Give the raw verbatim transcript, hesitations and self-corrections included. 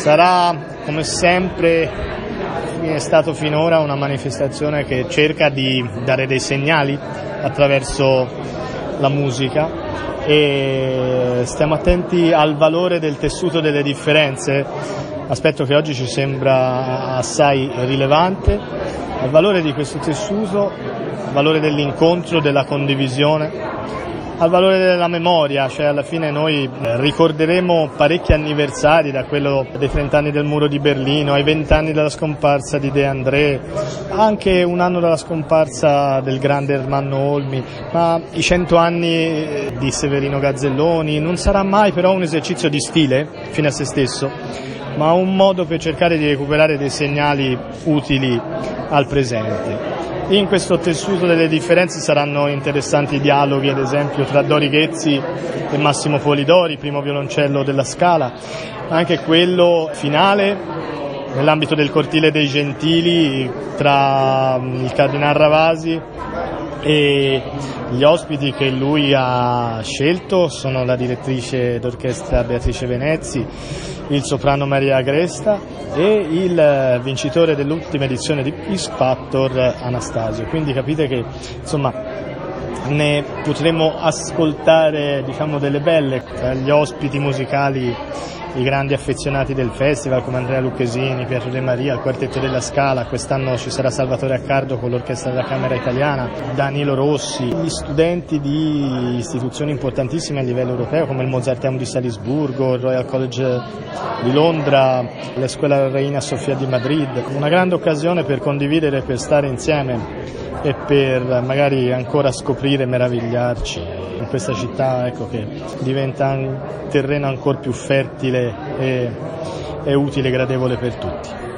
Sarà, come sempre è stato finora, una manifestazione che cerca di dare dei segnali attraverso la musica e stiamo attenti al valore del tessuto delle differenze, aspetto che oggi ci sembra assai rilevante, al valore di questo tessuto, al valore dell'incontro, della condivisione, al valore della memoria, cioè alla fine noi ricorderemo parecchi anniversari, da quello dei trent'anni del muro di Berlino ai vent'anni dalla scomparsa di De André, anche un anno dalla scomparsa del grande Ermanno Olmi, ma i cento anni di Severino Gazzelloni. Non sarà mai però un esercizio di stile fine a se stesso, ma un modo per cercare di recuperare dei segnali utili al presente. In questo tessuto delle differenze saranno interessanti i dialoghi, ad esempio, tra Dori Ghezzi e Massimo Polidori, primo violoncello della Scala, anche quello finale nell'ambito del Cortile dei Gentili tra il Cardinal Ravasi e gli ospiti che lui ha scelto sono la direttrice d'orchestra Beatrice Venezzi, il soprano Maria Agresta e il vincitore dell'ultima edizione di X Factor Anastasio. Quindi capite che insomma ne potremo ascoltare, diciamo, delle belle tra gli ospiti musicali, i grandi affezionati del festival come Andrea Lucchesini, Pietro De Maria, il Quartetto della Scala. Quest'anno ci sarà Salvatore Accardo con l'Orchestra della Camera Italiana, Danilo Rossi, gli studenti di istituzioni importantissime a livello europeo come il Mozarteum di Salisburgo, il Royal College di Londra, la Scuola Reina Sofia di Madrid. Una grande occasione per condividere, per stare insieme e per magari ancora scoprire e meravigliarci in questa città, ecco, che diventa un terreno ancora più fertile e, e utile e gradevole per tutti.